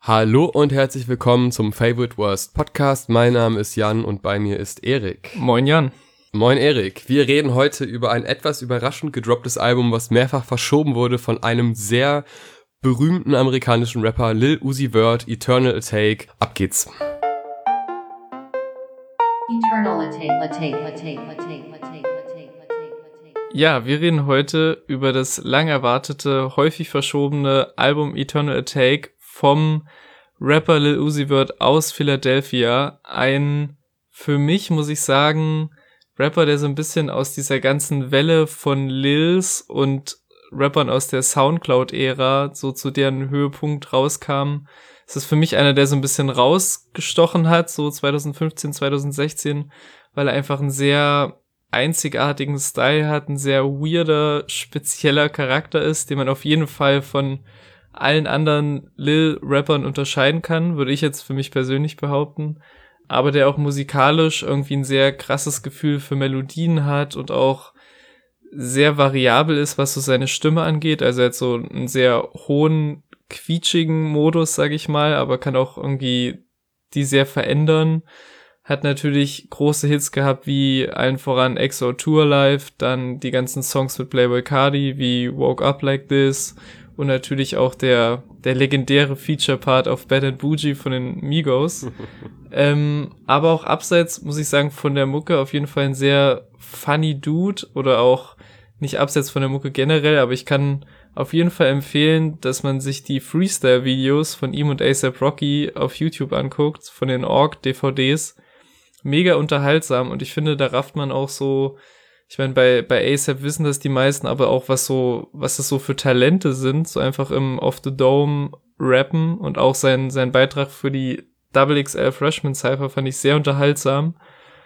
Hallo und herzlich willkommen zum Favorite Worst Podcast. Mein Name ist Jan und bei mir ist Erik. Moin Jan. Moin Erik. Wir reden heute über ein etwas überraschend gedropptes Album, was mehrfach verschoben wurde von einem sehr berühmten amerikanischen Rapper Lil Uzi Vert, Eternal Atake. Ab geht's. Ja, wir reden heute über das lang erwartete, häufig verschobene Album Eternal Atake vom Rapper Lil Uzi Vert aus Philadelphia. Ein, für mich muss ich sagen, Rapper, der so ein bisschen aus dieser ganzen Welle von Lils und Rappern aus der Soundcloud-Ära so zu deren Höhepunkt rauskam. Es ist für mich einer, der so ein bisschen rausgestochen hat, so 2015, 2016, weil er einfach einen sehr einzigartigen Style hat, ein sehr weirder, spezieller Charakter ist, den man auf jeden Fall von allen anderen Lil-Rappern unterscheiden kann, würde ich jetzt für mich persönlich behaupten, aber der auch musikalisch irgendwie ein sehr krasses Gefühl für Melodien hat und auch sehr variabel ist, was so seine Stimme angeht, also er hat so einen sehr hohen, quietschigen Modus, sag ich mal, aber kann auch irgendwie die sehr verändern, hat natürlich große Hits gehabt, wie allen voran XO Tour Live, dann die ganzen Songs mit Playboi Carti, wie Woke Up Like This, und natürlich auch der legendäre Feature-Part auf Bad and Bougie von den Migos. Aber auch abseits, muss ich sagen, von der Mucke auf jeden Fall ein sehr funny Dude, oder auch nicht abseits von der Mucke generell, aber ich kann auf jeden Fall empfehlen, dass man sich die Freestyle-Videos von ihm und A$AP Rocky auf YouTube anguckt, von den Org-DVDs. Mega unterhaltsam, und ich finde, da rafft man auch so, ich meine, bei A$AP wissen das die meisten, aber auch was das so für Talente sind, so einfach im Off the Dome rappen, und auch sein Beitrag für die XXL Freshman Cypher fand ich sehr unterhaltsam.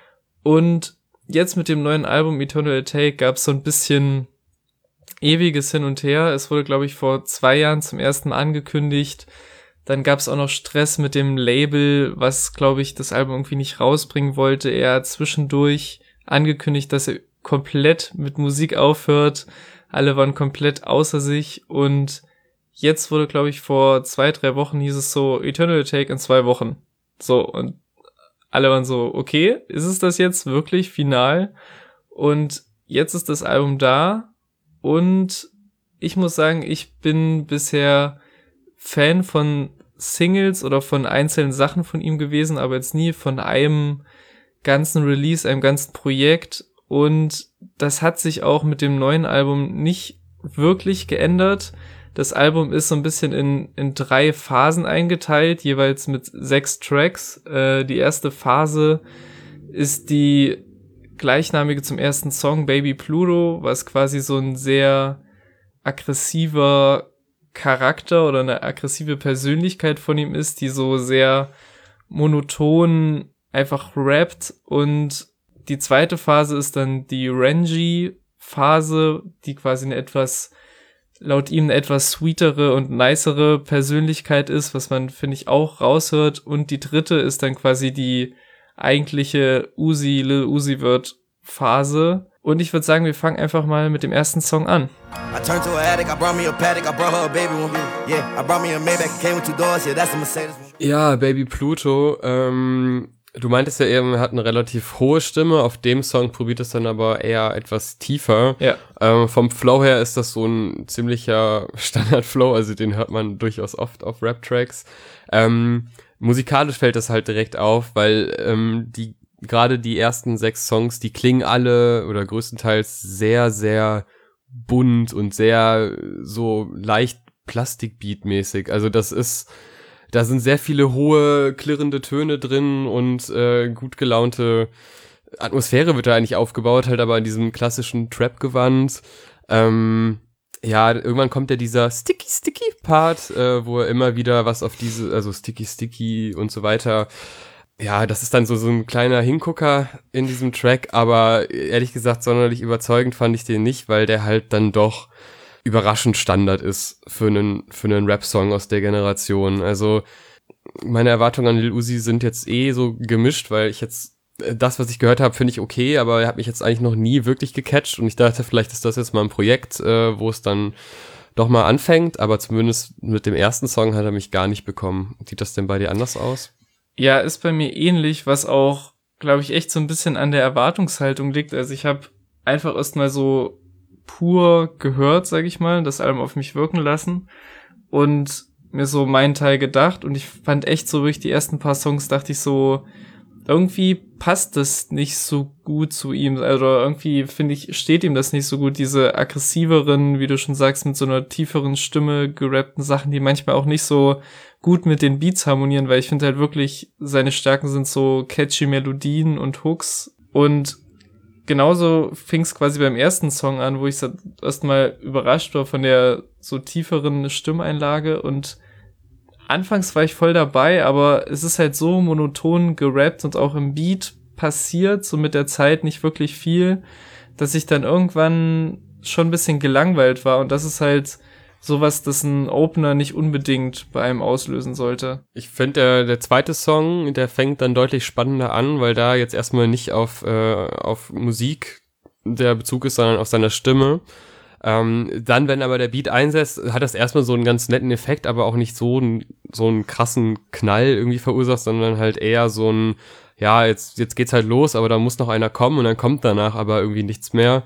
Und jetzt mit dem neuen Album Eternal Atake gab es so ein bisschen ewiges Hin und Her. Es wurde, glaube ich, vor 2 Jahren zum ersten Mal angekündigt. Dann gab es auch noch Stress mit dem Label, was, glaube ich, das Album irgendwie nicht rausbringen wollte. Er hat zwischendurch angekündigt, dass er komplett mit Musik aufhört. Alle waren komplett außer sich, und jetzt wurde, glaube ich, vor 2-3 Wochen hieß es so, Eternal Atake in 2 Wochen. So, und alle waren so, okay, ist es das jetzt wirklich final? Und jetzt ist das Album da, und ich muss sagen, ich bin bisher Fan von Singles oder von einzelnen Sachen von ihm gewesen, aber jetzt nie von einem ganzen Release, einem ganzen Projekt. Und das hat sich auch mit dem neuen Album nicht wirklich geändert. Das Album ist so ein bisschen in 3 Phasen eingeteilt, jeweils mit 6 Tracks. Die erste Phase ist die gleichnamige zum ersten Song, Baby Pluto, was quasi so ein sehr aggressiver Charakter oder eine aggressive Persönlichkeit von ihm ist, die so sehr monoton einfach rappt. Und die zweite Phase ist dann die Renji-Phase, die quasi laut ihm eine etwas sweetere und nicere Persönlichkeit ist, was man, finde ich, auch raushört. Und die dritte ist dann quasi die eigentliche Lil Uzi Vert Phase. Und ich würde sagen, wir fangen einfach mal mit dem ersten Song an. Ja, Baby Pluto, du meintest ja eben, er hat eine relativ hohe Stimme. Auf dem Song probiert es dann aber eher etwas tiefer. Ja. Vom Flow her ist das so ein ziemlicher Standard-Flow, also den hört man durchaus oft auf Rap-Tracks. Musikalisch fällt das halt direkt auf, weil gerade die ersten 6 Songs, die klingen alle oder größtenteils sehr, sehr bunt und sehr so leicht Plastikbeat-mäßig. Also da sind sehr viele hohe, klirrende Töne drin und gut gelaunte Atmosphäre wird da eigentlich aufgebaut, halt aber in diesem klassischen Trap-Gewand. Ja, irgendwann kommt ja dieser Sticky-Part, wo er immer wieder was auf also Sticky und so weiter. Ja, das ist dann so ein kleiner Hingucker in diesem Track, aber ehrlich gesagt sonderlich überzeugend fand ich den nicht, weil der halt dann doch überraschend Standard ist für einen Rap-Song aus der Generation. Also meine Erwartungen an Lil Uzi sind jetzt so gemischt, weil ich jetzt das, was ich gehört habe, finde ich okay, aber er hat mich jetzt eigentlich noch nie wirklich gecatcht, und ich dachte, vielleicht ist das jetzt mal ein Projekt, wo es dann doch mal anfängt, aber zumindest mit dem ersten Song hat er mich gar nicht bekommen. Sieht das denn bei dir anders aus? Ja, ist bei mir ähnlich, was auch, glaube ich, echt so ein bisschen an der Erwartungshaltung liegt. Also ich habe einfach erstmal so pur gehört, sag ich mal, das Album auf mich wirken lassen und mir so meinen Teil gedacht und ich fand echt so durch die ersten paar Songs dachte ich so, irgendwie passt das nicht so gut zu ihm, also irgendwie finde ich, steht ihm das nicht so gut, diese aggressiveren, wie du schon sagst, mit so einer tieferen Stimme gerappten Sachen, die manchmal auch nicht so gut mit den Beats harmonieren, weil ich finde halt wirklich, seine Stärken sind so catchy Melodien und Hooks und genauso fing es quasi beim ersten Song an, wo ich erstmal überrascht war von der so tieferen Stimmeinlage und anfangs war ich voll dabei, aber es ist halt so monoton gerappt und auch im Beat passiert so mit der Zeit nicht wirklich viel, dass ich dann irgendwann schon ein bisschen gelangweilt war und das ist halt sowas, das ein Opener nicht unbedingt bei einem auslösen sollte. Ich finde, der zweite Song, der fängt dann deutlich spannender an, weil da jetzt erstmal nicht auf Musik der Bezug ist, sondern auf seiner Stimme. Dann, wenn aber der Beat einsetzt, hat das erstmal so einen ganz netten Effekt, aber auch nicht so einen krassen Knall irgendwie verursacht, sondern halt eher so ein, ja, jetzt geht's halt los, aber da muss noch einer kommen und dann kommt danach aber irgendwie nichts mehr.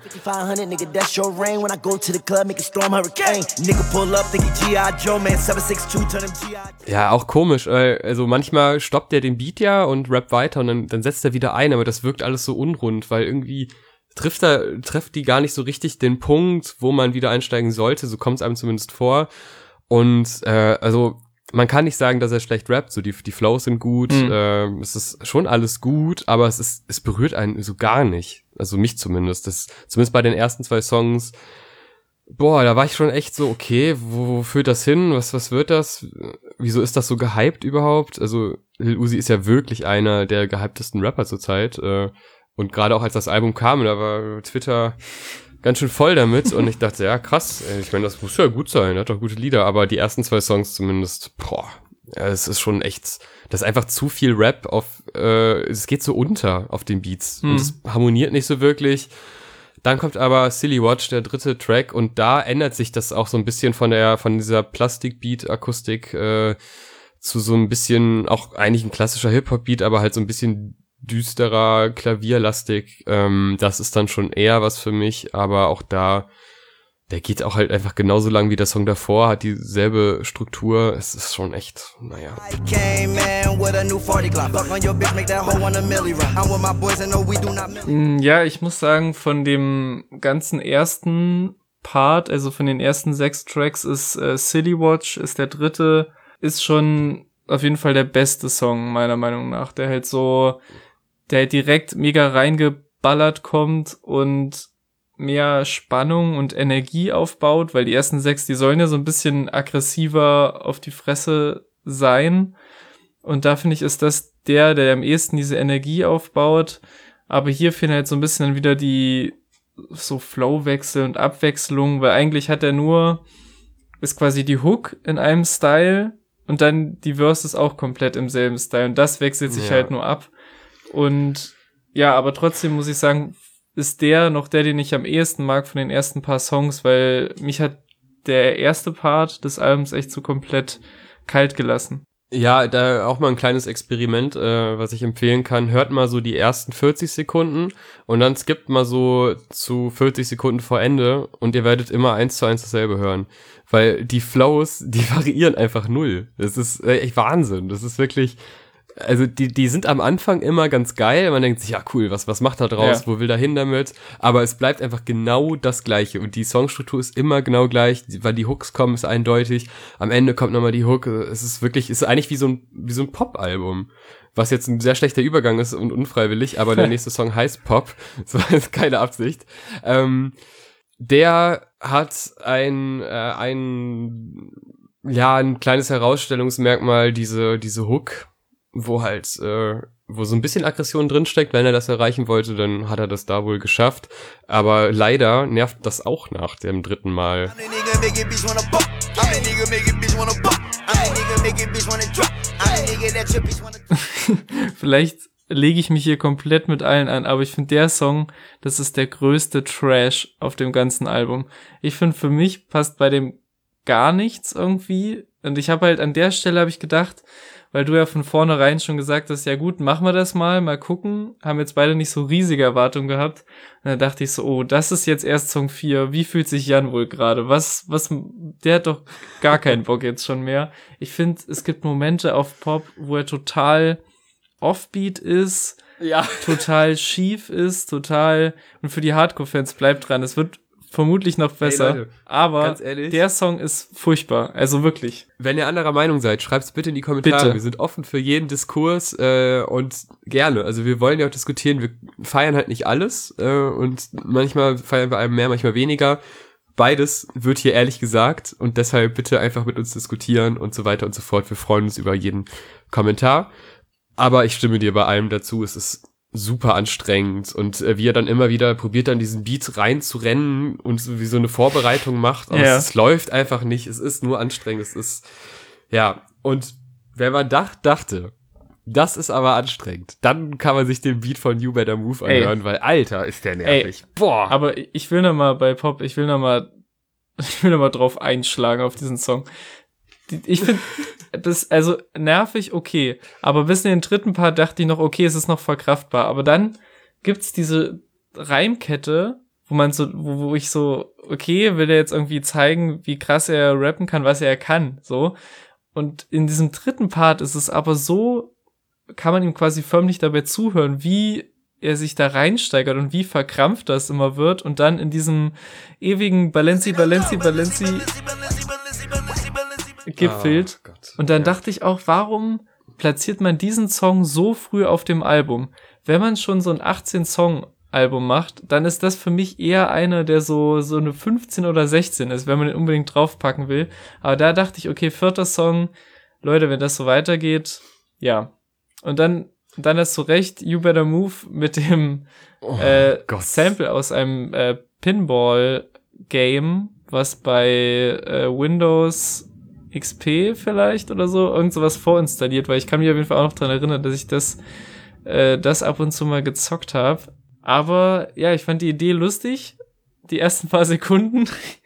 Ja, auch komisch, also manchmal stoppt der den Beat ja und rappt weiter und dann setzt er wieder ein, aber das wirkt alles so unrund, weil irgendwie trifft die gar nicht so richtig den Punkt, wo man wieder einsteigen sollte, so kommt es einem zumindest vor. Und also man kann nicht sagen, dass er schlecht rappt, so die Flows sind gut, es ist schon alles gut, aber es berührt einen so gar nicht. Also mich zumindest. Zumindest bei den ersten 2 Songs, da war ich schon echt so, okay, wo führt das hin? Was wird das? Wieso ist das so gehypt überhaupt? Also Lil Uzi ist ja wirklich einer der gehyptesten Rapper zurzeit, und gerade auch als das Album kam, da war Twitter ganz schön voll damit und ich dachte, ja krass, ich meine, das muss ja gut sein, hat doch gute Lieder, aber die ersten 2 Songs zumindest, es ist schon echt, das ist einfach zu viel Rap es geht so unter auf den Beats und es harmoniert nicht so wirklich. Dann kommt aber Silly Watch, der 3. Track und da ändert sich das auch so ein bisschen von dieser Plastik-Beat-Akustik zu so ein bisschen, auch eigentlich ein klassischer Hip-Hop-Beat, aber halt so ein bisschen düsterer, klavierlastig, das ist dann schon eher was für mich, aber auch der geht auch halt einfach genauso lang wie der Song davor, hat dieselbe Struktur, es ist schon echt, naja. Ja, ich muss sagen, von dem ganzen ersten Part, also von den ersten 6 Tracks ist Silly Watch, ist der 3, ist schon auf jeden Fall der beste Song, meiner Meinung nach, der direkt mega reingeballert kommt und mehr Spannung und Energie aufbaut, weil die ersten 6, die sollen ja so ein bisschen aggressiver auf die Fresse sein. Und da finde ich, ist das der am ehesten diese Energie aufbaut. Aber hier fehlen halt so ein bisschen dann wieder die so Flowwechsel und Abwechslung, weil eigentlich ist quasi die Hook in einem Style und dann die Verses auch komplett im selben Style. Und das wechselt sich halt nur ab. Und ja, aber trotzdem muss ich sagen, ist der noch der, den ich am ehesten mag von den ersten paar Songs, weil mich hat der erste Part des Albums echt so komplett kalt gelassen. Ja, da auch mal ein kleines Experiment, was ich empfehlen kann. Hört mal so die ersten 40 Sekunden und dann skippt mal so zu 40 Sekunden vor Ende und ihr werdet immer 1:1 dasselbe hören. Weil die Flows, die variieren einfach null. Das ist echt Wahnsinn. Das ist wirklich... Also die sind am Anfang immer ganz geil, man denkt sich, ja cool, was macht er draus, wo will er hin damit, aber es bleibt einfach genau das Gleiche und die Songstruktur ist immer genau gleich, weil die Hooks kommen, ist eindeutig, am Ende kommt nochmal die Hook, es ist eigentlich wie so ein Pop-Album, was jetzt ein sehr schlechter Übergang ist und unfreiwillig, aber der nächste Song heißt Pop, so ist keine Absicht. Der hat ein kleines Herausstellungsmerkmal, diese Hook, wo so ein bisschen Aggression drinsteckt. Wenn er das erreichen wollte, dann hat er das da wohl geschafft. Aber leider nervt das auch nach dem 3. Mal. Vielleicht lege ich mich hier komplett mit allen an, aber ich finde der Song, das ist der größte Trash auf dem ganzen Album. Ich finde, für mich passt bei dem gar nichts irgendwie. Und ich habe halt an der Stelle gedacht, weil du ja von vornherein schon gesagt hast, ja gut, machen wir das mal gucken. Haben jetzt beide nicht so riesige Erwartungen gehabt. Und dann dachte ich so, oh, das ist jetzt erst Song 4. Wie fühlt sich Jan wohl gerade? Der hat doch gar keinen Bock jetzt schon mehr. Ich finde, es gibt Momente auf Pop, wo er total offbeat ist, total schief ist, und für die Hardcore-Fans bleibt dran. Es wird vermutlich noch besser, hey Leute, aber ganz ehrlich, der Song ist furchtbar, also wirklich. Wenn ihr anderer Meinung seid, schreibt's bitte in die Kommentare. Bitte. Wir sind offen für jeden Diskurs und gerne. Also wir wollen ja auch diskutieren. Wir feiern halt nicht alles und manchmal feiern wir einem mehr, manchmal weniger. Beides wird hier ehrlich gesagt und deshalb bitte einfach mit uns diskutieren und so weiter und so fort. Wir freuen uns über jeden Kommentar. Aber ich stimme dir bei allem dazu. Es ist super anstrengend und wie er dann immer wieder probiert, dann diesen Beat reinzurennen und so wie so eine Vorbereitung macht, aber es läuft einfach nicht, es ist nur anstrengend, es ist, ja, und wenn man dachte, das ist aber anstrengend, dann kann man sich den Beat von You Better Move anhören, weil, Alter, ist der nervig. Boah. Aber ich will noch mal bei Pop, ich will noch mal drauf einschlagen auf diesen Song. Ich finde das, also nervig, okay. Aber bis in den dritten Part dachte ich noch, okay, es ist noch verkraftbar. Aber dann gibt's diese Reimkette, wo ich so, okay, will er jetzt irgendwie zeigen, wie krass er rappen kann, was er kann, so. Und in diesem dritten Part ist es aber so, kann man ihm quasi förmlich dabei zuhören, wie er sich da reinsteigert und wie verkrampft das immer wird. Und dann in diesem ewigen Balenci gipfelt. Oh Gott. Und dann dachte ich auch, warum platziert man diesen Song so früh auf dem Album? Wenn man schon so ein 18-Song-Album macht, dann ist das für mich eher einer, der so eine 15 oder 16 ist, wenn man den unbedingt draufpacken will. Aber da dachte ich, okay, 4. Song, Leute, wenn das so weitergeht, ja. Und dann hast du recht, You Better Move mit dem Sample aus einem Pinball-Game, was bei Windows XP vielleicht oder so, irgend sowas vorinstalliert, weil ich kann mich auf jeden Fall auch noch dran erinnern, dass ich das ab und zu mal gezockt habe. Aber ja, ich fand die Idee lustig, die ersten paar Sekunden.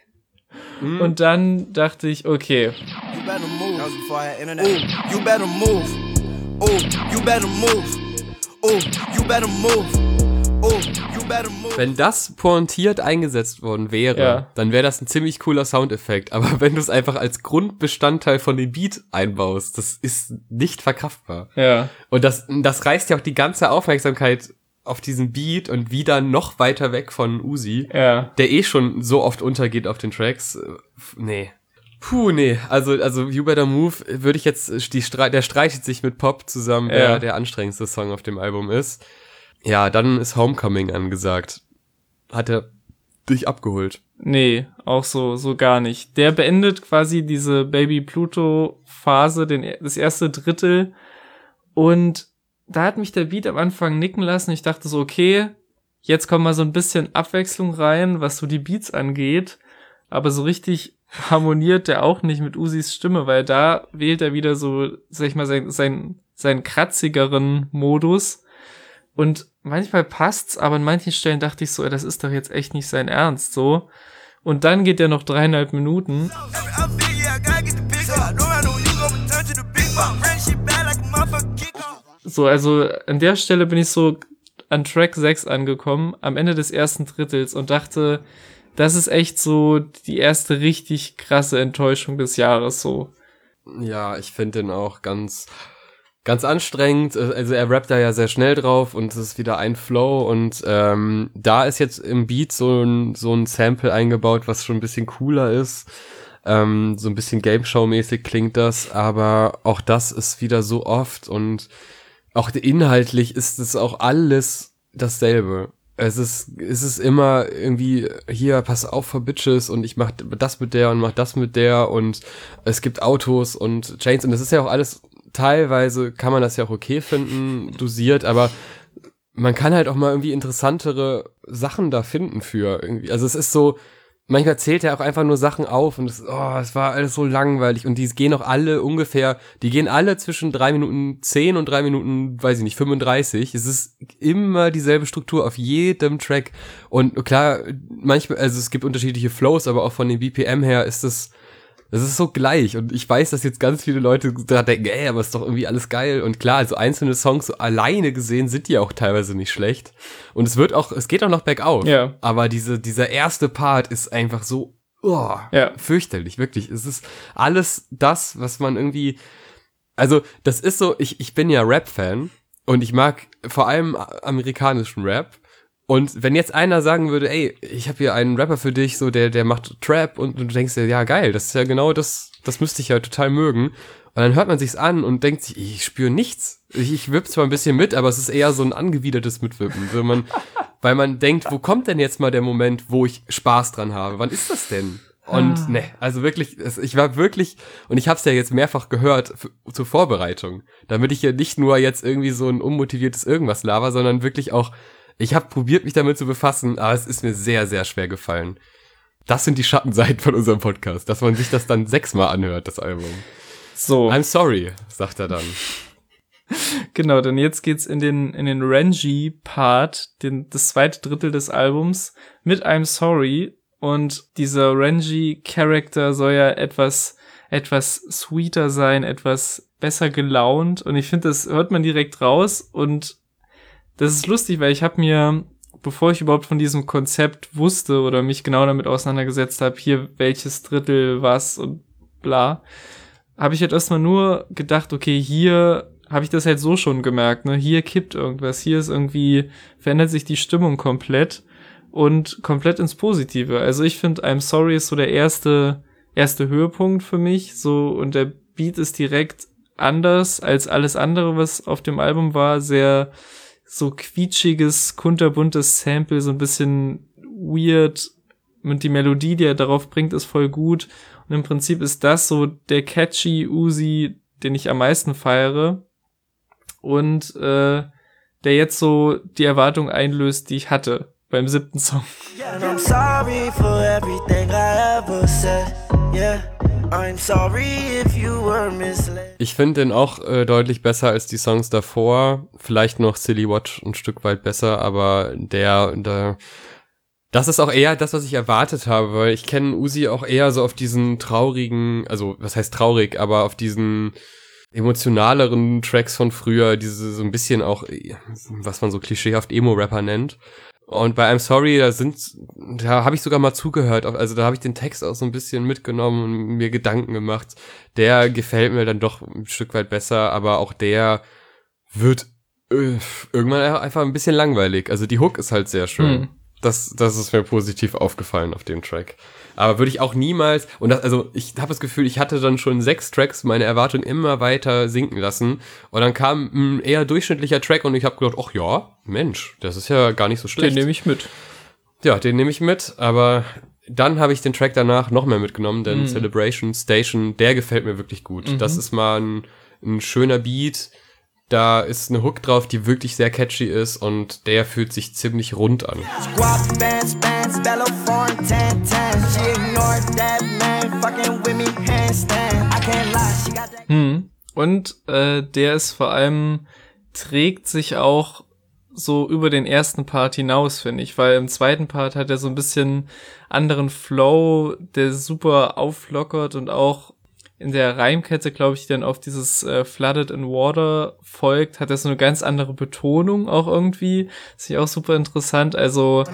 Und dann dachte ich, okay. You better move. That was before I had internet. Ooh, you better move. Oh, you better move. Oh, you better move. Oh, you better move. Wenn das pointiert eingesetzt worden wäre, dann wäre das ein ziemlich cooler Soundeffekt. Aber wenn du es einfach als Grundbestandteil von dem Beat einbaust, das ist nicht verkraftbar. Ja. Und das reißt ja auch die ganze Aufmerksamkeit auf diesen Beat und wieder noch weiter weg von Uzi, der schon so oft untergeht auf den Tracks. Nee. Nee. Also You Better Move würde ich jetzt, der streitet sich mit Pop zusammen, wer der anstrengendste Song auf dem Album ist. Ja, dann ist Homecoming angesagt. Hat er dich abgeholt? Nee, auch so gar nicht. Der beendet quasi diese Baby Pluto Phase, das erste Drittel, und da hat mich der Beat am Anfang nicken lassen. Ich dachte so, okay, jetzt kommt mal so ein bisschen Abwechslung rein, was so die Beats angeht, aber so richtig harmoniert der auch nicht mit Uzis Stimme, weil da wählt er wieder so, sag ich mal, seinen kratzigeren Modus. Und manchmal passt's, aber an manchen Stellen dachte ich so, das ist doch jetzt echt nicht sein Ernst, so. Und dann geht er noch 3,5 Minuten. So, also an der Stelle bin ich so an Track 6 angekommen, am Ende des ersten Drittels, und dachte, das ist echt so die erste richtig krasse Enttäuschung des Jahres, so. Ja, ich finde den auch ganz anstrengend. Also er rappt da ja sehr schnell drauf und es ist wieder ein Flow, und da ist jetzt im Beat so ein Sample eingebaut, was schon ein bisschen cooler ist. So ein bisschen Game-Show-mäßig klingt das, aber auch das ist wieder so oft, und auch inhaltlich ist es auch alles dasselbe. Es ist immer irgendwie, hier, pass auf für Bitches, und ich mach das mit der und mach das mit der, und es gibt Autos und Chains, und das ist ja auch alles, teilweise kann man das ja auch okay finden, dosiert, aber man kann halt auch mal irgendwie interessantere Sachen da finden für irgendwie. Also es ist so, manchmal zählt er auch einfach nur Sachen auf, und es war alles so langweilig, und die gehen alle zwischen 3 Minuten 10 und 3 Minuten, weiß ich nicht, 35. Es ist immer dieselbe Struktur auf jedem Track, und klar, manchmal, also es gibt unterschiedliche Flows, aber auch von den BPM her ist es Das ist so gleich und ich weiß, dass jetzt ganz viele Leute da denken, aber ist doch irgendwie alles geil und klar, also einzelne Songs so alleine gesehen sind die auch teilweise nicht schlecht und es geht auch noch bergauf, aber dieser erste Part ist einfach so fürchterlich, wirklich. Es ist alles das, was man irgendwie, also das ist so, ich bin ja Rap-Fan und ich mag vor allem amerikanischen Rap. Und wenn jetzt einer sagen würde, ey, ich habe hier einen Rapper für dich, so der macht Trap und du denkst dir, ja geil, das ist ja genau das müsste ich ja total mögen. Und dann hört man sich's an und denkt sich, ich spüre nichts. Ich wipp zwar ein bisschen mit, aber es ist eher so ein angewidertes Mitwippen. So weil man denkt, wo kommt denn jetzt mal der Moment, wo ich Spaß dran habe? Wann ist das denn? Und also wirklich, ich war wirklich, und ich habe es ja jetzt mehrfach gehört zur Vorbereitung, damit ich ja nicht nur jetzt irgendwie so ein unmotiviertes irgendwas laber, sondern wirklich auch, ich habe probiert, mich damit zu befassen, aber es ist mir sehr, sehr schwer gefallen. Das sind die Schattenseiten von unserem Podcast, dass man sich das dann 6-mal anhört, das Album. So. I'm sorry, sagt er dann. Genau, denn jetzt geht's in den Renji-Part, das zweite Drittel des Albums, mit I'm sorry. Und dieser Renji-Charakter soll ja etwas sweeter sein, etwas besser gelaunt. Und ich finde, das hört man direkt raus und das ist lustig, weil ich habe mir, bevor ich überhaupt von diesem Konzept wusste oder mich genau damit auseinandergesetzt habe, hier welches Drittel was und bla, habe ich halt erstmal nur gedacht, okay, hier habe ich das halt so schon gemerkt, ne? Hier kippt irgendwas, hier ist irgendwie, verändert sich die Stimmung komplett und komplett ins Positive. Also ich finde, I'm Sorry ist so der erste Höhepunkt für mich, so, und der Beat ist direkt anders als alles andere, was auf dem Album war, sehr so quietschiges, kunterbuntes Sample, so ein bisschen weird, und die Melodie, die er darauf bringt, ist voll gut. Und im Prinzip ist das so der catchy Uzi, den ich am meisten feiere und der jetzt so die Erwartung einlöst, die ich hatte beim 7. Song. And I'm sorry for everything I ever said. Yeah, I'm sorry if you were misled. Ich finde den auch deutlich besser als die Songs davor. Vielleicht noch Silly Watch ein Stück weit besser, aber das ist auch eher das, was ich erwartet habe, weil ich kenne Uzi auch eher so auf diesen traurigen, also was heißt traurig, aber auf diesen emotionaleren Tracks von früher, diese so ein bisschen auch, was man so klischeehaft Emo-Rapper nennt. Und bei I'm Sorry, da habe ich sogar mal zugehört, also da habe ich den Text auch so ein bisschen mitgenommen und mir Gedanken gemacht. Der gefällt mir dann doch ein Stück weit besser, aber auch der wird irgendwann einfach ein bisschen langweilig. Also die Hook ist halt sehr schön. Das ist mir positiv aufgefallen auf dem Track. Aber würde ich auch niemals, also ich habe das Gefühl, ich hatte dann schon 6 Tracks meine Erwartungen immer weiter sinken lassen und dann kam ein eher durchschnittlicher Track und ich habe gedacht, ach ja, Mensch, das ist ja gar nicht so schlecht. Den nehme ich mit. Ja, den nehme ich mit, aber dann habe ich den Track danach noch mehr mitgenommen, denn Celebration Station, der gefällt mir wirklich gut. Das ist mal ein schöner Beat, da ist eine Hook drauf, die wirklich sehr catchy ist und der fühlt sich ziemlich rund an. Und der ist vor allem, trägt sich auch so über den ersten Part hinaus, finde ich, weil im zweiten Part hat er so ein bisschen anderen Flow, der super auflockert und auch in der Reimkette, glaube ich, die dann auf dieses Flooded in Water folgt, hat er so eine ganz andere Betonung auch irgendwie. Ist ja auch super interessant, also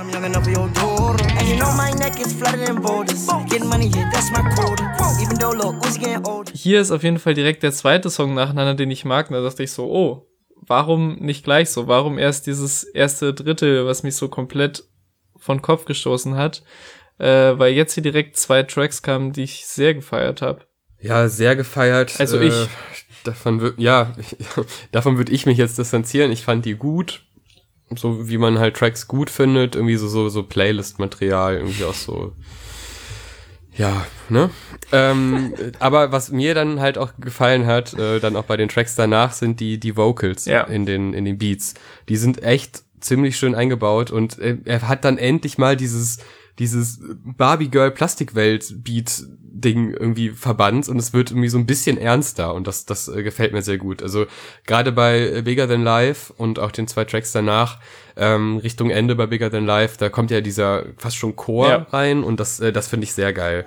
hier ist auf jeden Fall direkt der zweite Song nacheinander, den ich mag, und da dachte ich so, oh, warum nicht gleich so? Warum erst dieses erste Drittel, was mich so komplett von Kopf gestoßen hat? Weil jetzt hier direkt 2 Tracks kamen, die ich sehr gefeiert habe. Ja, sehr gefeiert. Also davon würde ich mich jetzt distanzieren. Ich fand die gut, so wie man halt Tracks gut findet, irgendwie so Playlist-Material, irgendwie auch so, ja, ne? Aber was mir dann halt auch gefallen hat, dann auch bei den Tracks danach, sind die Vocals in den Beats. Die sind echt ziemlich schön eingebaut und er hat dann endlich mal dieses Barbie-Girl-Plastikwelt-Beat-Ding irgendwie verbannt und es wird irgendwie so ein bisschen ernster und das gefällt mir sehr gut. Also gerade bei Bigger Than Life und auch den 2 Tracks danach Richtung Ende bei Bigger Than Life, da kommt ja dieser fast schon Chor rein und das finde ich sehr geil.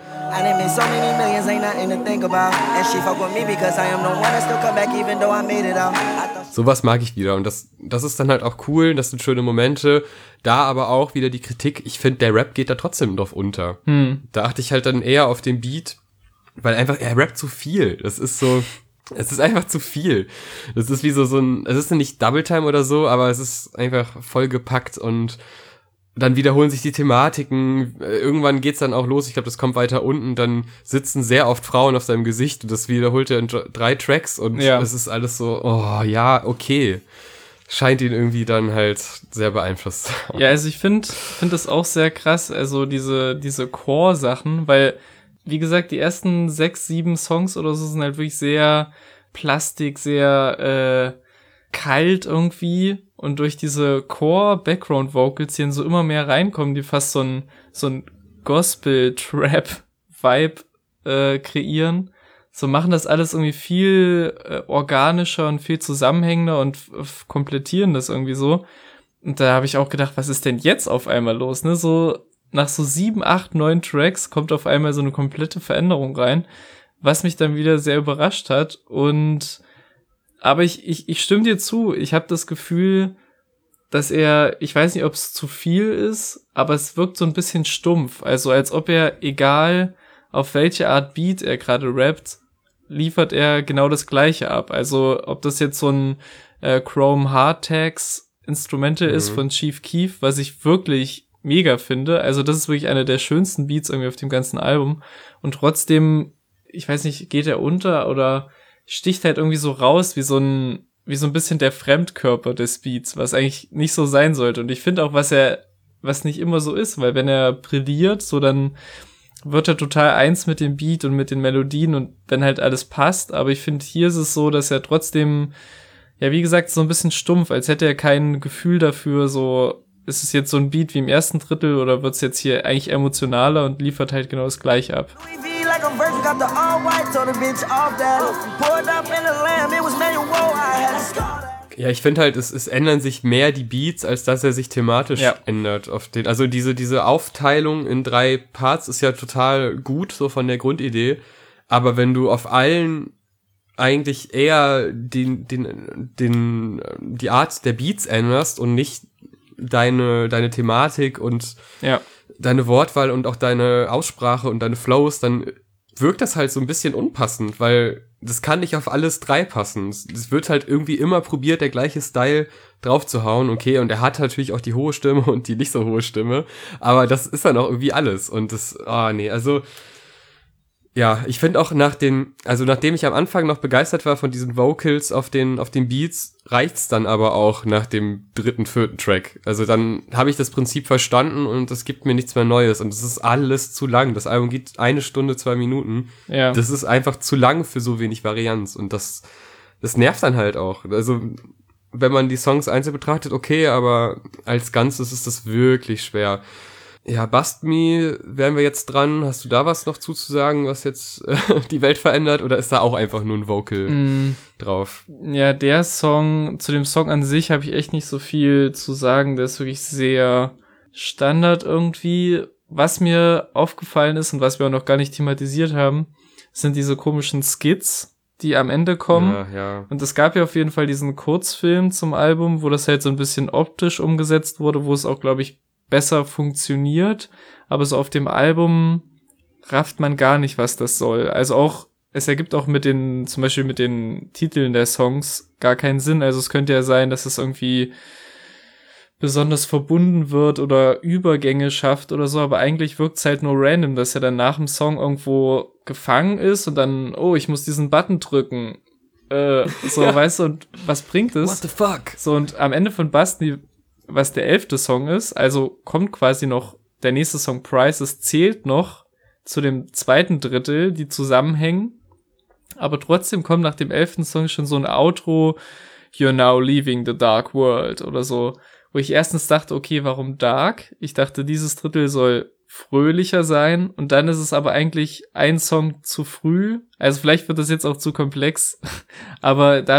Sowas mag ich wieder und das ist dann halt auch cool, das sind schöne Momente. Da aber auch wieder die Kritik, ich finde, der Rap geht da trotzdem drauf unter. Da achte ich halt dann eher auf den Beat, weil einfach, er rappt zu viel. Das ist so, es ist einfach zu viel. Das ist wie so ein, es ist nicht Double Time oder so, aber es ist einfach vollgepackt und dann wiederholen sich die Thematiken. Irgendwann geht's dann auch los. Ich glaube, das kommt weiter unten. Dann sitzen sehr oft Frauen auf seinem Gesicht und das wiederholt er in 3 Tracks und es ist alles so, oh ja, okay. Scheint ihn irgendwie dann halt sehr beeinflusst. Ja, also ich finde das auch sehr krass, also diese Core-Sachen, weil, wie gesagt, die ersten 6, 7 Songs oder so sind halt wirklich sehr plastik, sehr kalt irgendwie und durch diese Core-Background-Vocals, die dann so immer mehr reinkommen, die fast so ein Gospel-Trap-Vibe kreieren, so machen das alles irgendwie viel organischer und viel zusammenhängender und komplettieren das irgendwie so. Und da habe ich auch gedacht, was ist denn jetzt auf einmal los, ne? So nach so 7, 8, 9 Tracks kommt auf einmal so eine komplette Veränderung rein, was mich dann wieder sehr überrascht hat. Aber ich stimme dir zu, ich habe das Gefühl, dass ich weiß nicht, ob es zu viel ist, aber es wirkt so ein bisschen stumpf. Also als ob er, egal auf welche Art Beat er gerade rappt, liefert er genau das Gleiche ab. Also ob das jetzt so ein Chrome Hardtags Instrumental ist von Chief Keef, was ich wirklich mega finde. Also das ist wirklich einer der schönsten Beats irgendwie auf dem ganzen Album. Und trotzdem, ich weiß nicht, geht er unter oder sticht halt irgendwie so raus wie so ein bisschen der Fremdkörper des Beats, was eigentlich nicht so sein sollte. Und ich finde auch, was nicht immer so ist, weil wenn er brilliert, so dann wird er total eins mit dem Beat und mit den Melodien und wenn halt alles passt. Aber ich finde, hier ist es so, dass er trotzdem, ja, wie gesagt, so ein bisschen stumpf, als hätte er kein Gefühl dafür, so, ist es jetzt so ein Beat wie im ersten Drittel oder wird es jetzt hier eigentlich emotionaler und liefert halt genau das Gleiche ab. Ja, ich finde halt, es ändern sich mehr die Beats, als dass er sich thematisch ändert. Also diese Aufteilung in 3 Parts ist ja total gut, so von der Grundidee. Aber wenn du auf allen eigentlich eher die Art der Beats änderst und nicht deine Thematik und deine Wortwahl und auch deine Aussprache und deine Flows, dann wirkt das halt so ein bisschen unpassend, weil das kann nicht auf alles 3 passen. Es wird halt irgendwie immer probiert, der gleiche Style drauf zu hauen, okay, und er hat natürlich auch die hohe Stimme und die nicht so hohe Stimme, aber das ist dann auch irgendwie alles und also ja, ich finde auch nachdem ich am Anfang noch begeistert war von diesen Vocals auf den Beats, reicht's dann aber auch nach dem 3., 4. Track. Also dann habe ich das Prinzip verstanden und es gibt mir nichts mehr Neues und es ist alles zu lang. Das Album geht 1 Stunde, 2 Minuten. Ja. Das ist einfach zu lang für so wenig Varianz und das nervt dann halt auch. Also wenn man die Songs einzeln betrachtet, okay, aber als Ganzes ist das wirklich schwer. Ja, Bust Me, wären wir jetzt dran. Hast du da was noch zuzusagen, was jetzt die Welt verändert? Oder ist da auch einfach nur ein Vocal drauf? Ja, zu dem Song an sich habe ich echt nicht so viel zu sagen. Der ist wirklich sehr Standard irgendwie. Was mir aufgefallen ist und was wir auch noch gar nicht thematisiert haben, sind diese komischen Skits, die am Ende kommen. Ja. Und es gab ja auf jeden Fall diesen Kurzfilm zum Album, wo das halt so ein bisschen optisch umgesetzt wurde, wo es auch, glaube ich, besser funktioniert, aber so auf dem Album rafft man gar nicht, was das soll. Also auch, es ergibt auch zum Beispiel mit den Titeln der Songs gar keinen Sinn. Also es könnte ja sein, dass es irgendwie besonders verbunden wird oder Übergänge schafft oder so, aber eigentlich wirkt es halt nur random, dass er dann nach dem Song irgendwo gefangen ist und dann, oh, ich muss diesen Button drücken. Weißt du, und was bringt es? What the fuck? So, und am Ende von Basti, was der 11. Song ist, also kommt quasi noch der nächste Song Prices, zählt noch zu dem 2. Drittel, die zusammenhängen, aber trotzdem kommt nach dem 11. Song schon so ein Outro, You're now leaving the dark world oder so, wo ich erstens dachte, okay, warum dark? Ich dachte, dieses Drittel soll fröhlicher sein und dann ist es aber eigentlich ein Song zu früh, also vielleicht wird das jetzt auch zu komplex, aber da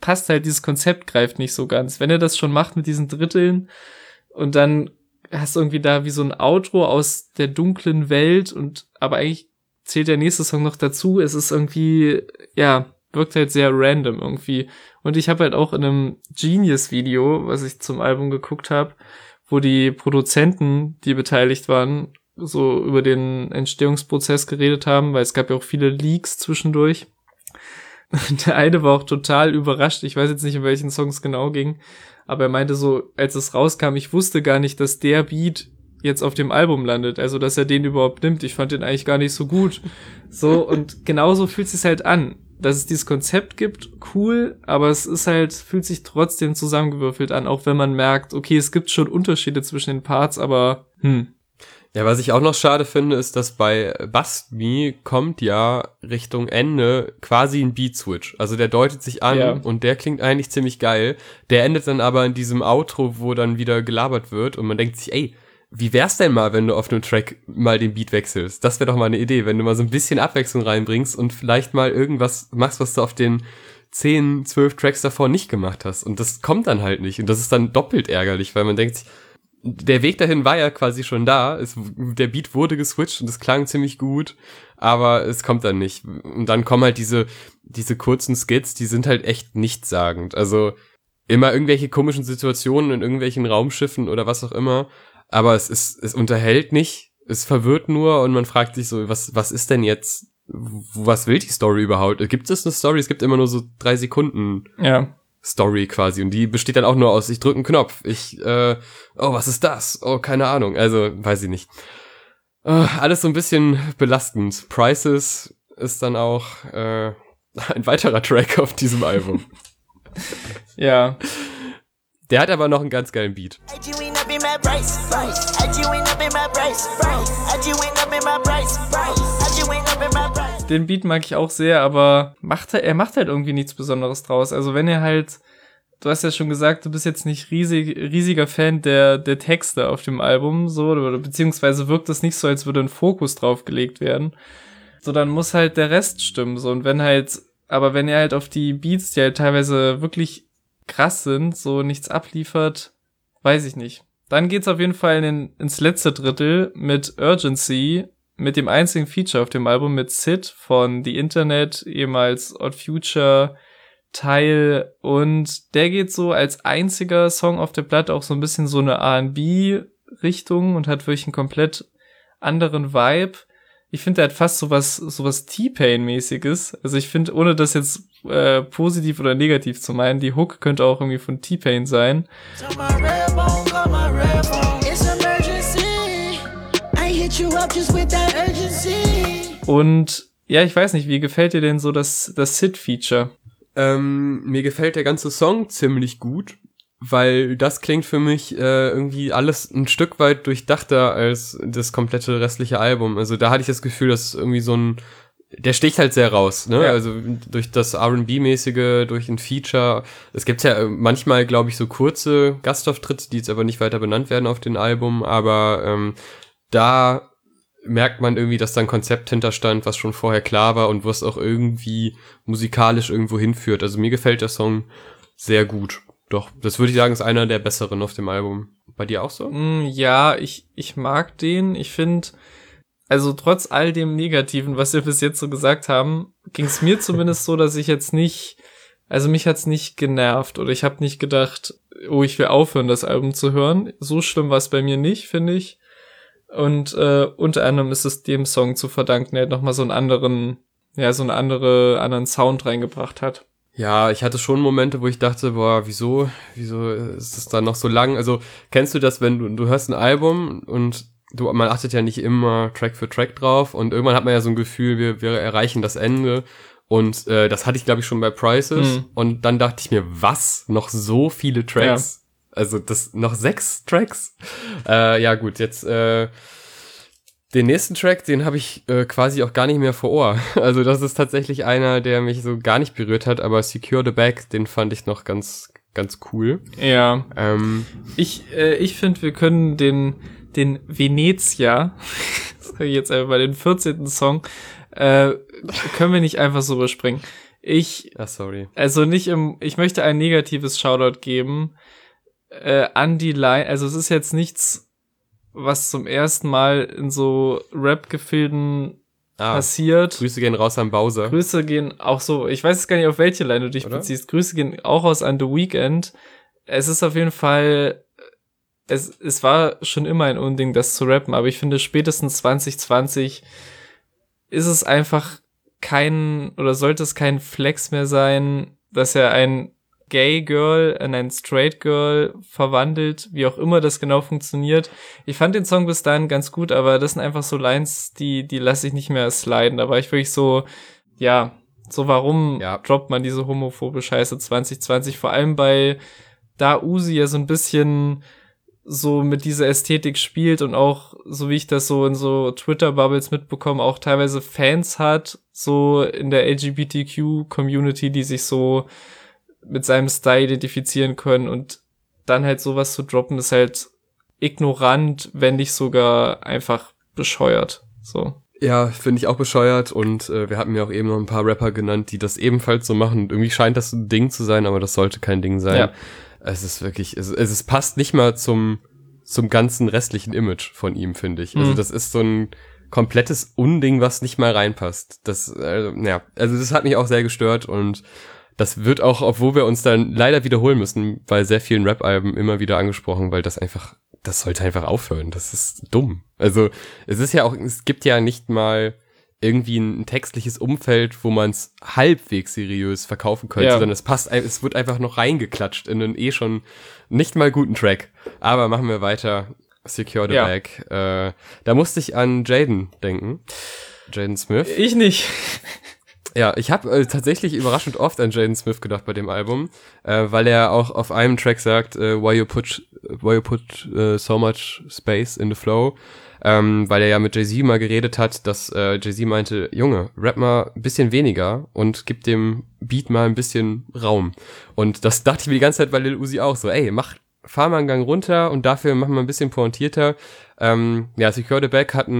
passt halt, dieses Konzept greift nicht so ganz. Wenn er das schon macht mit diesen Dritteln und dann hast du irgendwie da wie so ein Outro aus der dunklen Welt aber eigentlich zählt der nächste Song noch dazu. Es ist irgendwie, wirkt halt sehr random irgendwie. Und ich habe halt auch in einem Genius-Video, was ich zum Album geguckt habe, wo die Produzenten, die beteiligt waren, so über den Entstehungsprozess geredet haben, weil es gab ja auch viele Leaks zwischendurch. Und der eine war auch total überrascht. Ich weiß jetzt nicht, in welchen Songs genau ging, aber er meinte so, als es rauskam, ich wusste gar nicht, dass der Beat jetzt auf dem Album landet, also dass er den überhaupt nimmt. Ich fand den eigentlich gar nicht so gut. So, und genauso fühlt es sich halt an, dass es dieses Konzept gibt, cool, aber es ist halt, fühlt sich trotzdem zusammengewürfelt an, auch wenn man merkt, okay, es gibt schon Unterschiede zwischen den Parts, aber Ja, was ich auch noch schade finde, ist, dass bei Bust Me kommt ja Richtung Ende quasi ein Beat-Switch. Also der deutet sich an und der klingt eigentlich ziemlich geil. Der endet dann aber in diesem Outro, wo dann wieder gelabert wird und man denkt sich, ey, wie wär's denn mal, wenn du auf einem Track mal den Beat wechselst? Das wäre doch mal eine Idee, wenn du mal so ein bisschen Abwechslung reinbringst und vielleicht mal irgendwas machst, was du auf den 10, 12 Tracks davor nicht gemacht hast. Und das kommt dann halt nicht. Und das ist dann doppelt ärgerlich, weil man denkt sich, der Weg dahin war ja quasi schon da. Der Beat wurde geswitcht und es klang ziemlich gut, aber es kommt dann nicht. Und dann kommen halt diese kurzen Skits, die sind halt echt nichtssagend. Also immer irgendwelche komischen Situationen in irgendwelchen Raumschiffen oder was auch immer. Aber es unterhält nicht, es verwirrt nur und man fragt sich so, was ist denn jetzt, was will die Story überhaupt? Gibt es eine Story? Es gibt immer nur so 3 Sekunden. Ja. Story quasi und die besteht dann auch nur aus, ich drücke einen Knopf, was ist das? Oh, keine Ahnung, also, weiß ich nicht. Alles so ein bisschen belastend. Prices ist dann auch ein weiterer Track auf diesem Album. Ja. Der hat aber noch einen ganz geilen Beat. Den Beat mag ich auch sehr, aber er macht halt irgendwie nichts Besonderes draus. Also wenn er halt, du hast ja schon gesagt, du bist jetzt nicht riesiger Fan der Texte auf dem Album, so, oder beziehungsweise wirkt es nicht so, als würde ein Fokus drauf gelegt werden. So, dann muss halt der Rest stimmen, so, und wenn er halt auf die Beats, die halt teilweise wirklich krass sind, so nichts abliefert, weiß ich nicht. Dann geht's auf jeden Fall ins letzte Drittel mit Urgency, mit dem einzigen Feature auf dem Album mit Sid von The Internet, ehemals Odd Future Teil, und der geht so als einziger Song auf der Platte auch so ein bisschen so eine R&B-Richtung und hat wirklich einen komplett anderen Vibe. Ich finde, der hat fast sowas T-Pain-mäßiges. Also ich finde, ohne das jetzt positiv oder negativ zu meinen, die Hook könnte auch irgendwie von T-Pain sein. Und ja, ich weiß nicht, wie gefällt dir denn so das Sid-Feature? Mir gefällt der ganze Song ziemlich gut, weil das klingt für mich irgendwie alles ein Stück weit durchdachter als das komplette restliche Album. Also da hatte ich das Gefühl, dass irgendwie der sticht halt sehr raus, ne? Ja. Also durch das R&B-mäßige, durch ein Feature. Es gibt ja manchmal, glaube ich, so kurze Gastauftritte, die jetzt aber nicht weiter benannt werden auf dem Album, aber da merkt man irgendwie, dass da ein Konzept hinterstand, was schon vorher klar war und was auch irgendwie musikalisch irgendwo hinführt. Also mir gefällt der Song sehr gut. Doch, das würde ich sagen, ist einer der besseren auf dem Album. Bei dir auch so? Ja, ich mag den. Ich finde, also trotz all dem Negativen, was wir bis jetzt so gesagt haben, ging es mir zumindest so, dass ich jetzt nicht, also mich hat's nicht genervt oder ich habe nicht gedacht, oh, ich will aufhören, das Album zu hören. So schlimm war es bei mir nicht, finde ich. Und unter anderem ist es dem Song zu verdanken, der nochmal so einen anderen Sound reingebracht hat. Ja, ich hatte schon Momente, wo ich dachte, boah, wieso ist das dann noch so lang? Also, kennst du das, wenn du hörst ein Album und man achtet ja nicht immer Track für Track drauf und irgendwann hat man ja so ein Gefühl, wir erreichen das Ende und das hatte ich, glaube ich, schon bei Prices und dann dachte ich mir, was? Noch so viele Tracks? Ja. Also das noch 6 Tracks? Ja gut, jetzt den nächsten Track, den habe ich quasi auch gar nicht mehr vor Ohr. Also das ist tatsächlich einer, der mich so gar nicht berührt hat, aber Secure the Bag, den fand ich noch ganz cool. Ja. Ich finde, wir können den Venezia, sag ich jetzt einfach mal, den 14. Song, können wir nicht einfach so überspringen. Sorry. Also ich möchte ein negatives Shoutout geben, an die Line, also es ist jetzt nichts, was zum ersten Mal in so Rap-Gefilden passiert. Grüße gehen raus an Bowser. Grüße gehen auch so, ich weiß gar nicht, auf welche Line du dich beziehst. Grüße gehen auch raus an The Weeknd. Es ist auf jeden Fall, es war schon immer ein Unding, das zu rappen, aber ich finde, spätestens 2020 ist es einfach sollte es kein Flex mehr sein, dass er ein Gay Girl in ein Straight Girl verwandelt, wie auch immer das genau funktioniert. Ich fand den Song bis dahin ganz gut, aber das sind einfach so Lines, die lasse ich nicht mehr sliden. Da war ich wirklich so, warum droppt man diese homophobe Scheiße 2020? Vor allem da Uzi ja so ein bisschen so mit dieser Ästhetik spielt und auch, so wie ich das so in so Twitter-Bubbles mitbekomme, auch teilweise Fans hat, so in der LGBTQ-Community, die sich so mit seinem Style identifizieren können, und dann halt sowas zu droppen, ist halt ignorant, wenn nicht sogar einfach bescheuert. So. Ja, finde ich auch bescheuert, und wir hatten ja auch eben noch ein paar Rapper genannt, die das ebenfalls so machen. Und irgendwie scheint das ein Ding zu sein, aber das sollte kein Ding sein. Ja. Es ist wirklich, es passt nicht mal zum ganzen restlichen Image von ihm, finde ich. Also das ist so ein komplettes Unding, was nicht mal reinpasst. Also das hat mich auch sehr gestört, und das wird auch, obwohl wir uns dann leider wiederholen müssen, bei sehr vielen Rap-Alben immer wieder angesprochen, weil das sollte einfach aufhören. Das ist dumm. Also es gibt ja nicht mal irgendwie ein textliches Umfeld, wo man es halbwegs seriös verkaufen könnte, sondern es wird einfach noch reingeklatscht in einen schon nicht mal guten Track. Aber machen wir weiter. Secure the Bag. Da musste ich an Jaden denken. Jaden Smith. Ich nicht. Ja, ich habe tatsächlich überraschend oft an Jaden Smith gedacht bei dem Album, weil er auch auf einem Track sagt, why you put so much space in the flow, weil er ja mit Jay-Z mal geredet hat, dass Jay-Z meinte, Junge, rap mal ein bisschen weniger und gib dem Beat mal ein bisschen Raum. Und das dachte ich mir die ganze Zeit bei Lil Uzi auch so, ey, fahr mal einen Gang runter und dafür mach mal ein bisschen pointierter. Secure the Bag hat